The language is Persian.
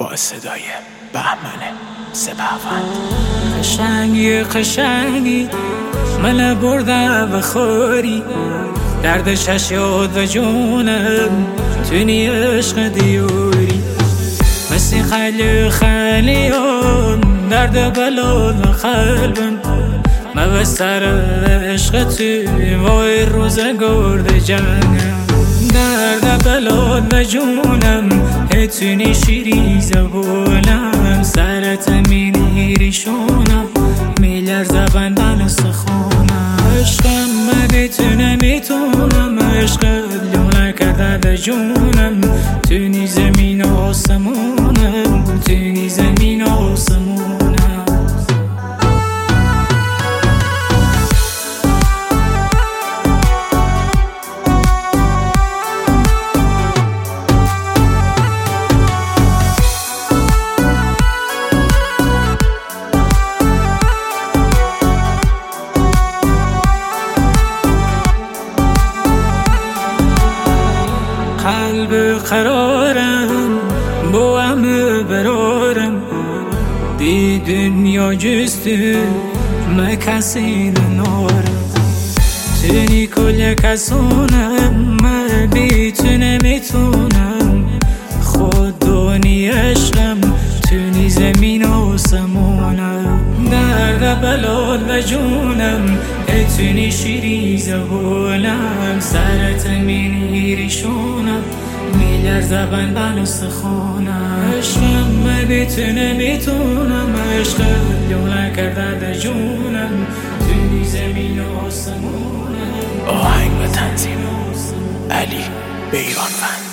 با صدای بهمن سپهوند. قشنگی من برده و خوری دردش شد و جونم تونی عشق دیوری مثل خلیان درد بلاد و قلبم مبستر عشق توی وای روز گرد جنم درد بلاد و جونم هتونی شیری زبونم سرت میری شونم میلرزه بندن استخونم عشقم میتونم عشق لونه کرده در جونم تونی زمین و آسمونم تونی زمین و آسمونم قلب قرارم با همه برارم دی دنیا جست ما کسی نارم تونی کل کسونم ما بیتونه میتونم خود دونی عشقم تونی زمین و سمونم درد بلال و جونم اتونی شیری زبونم سرت میری شونم میلرزه بندن استخونم عشقم میتونم عشق لونه کرده در جونم تونی زمین و آسمونم. آهنگ و تنظیم علی بیرانوند.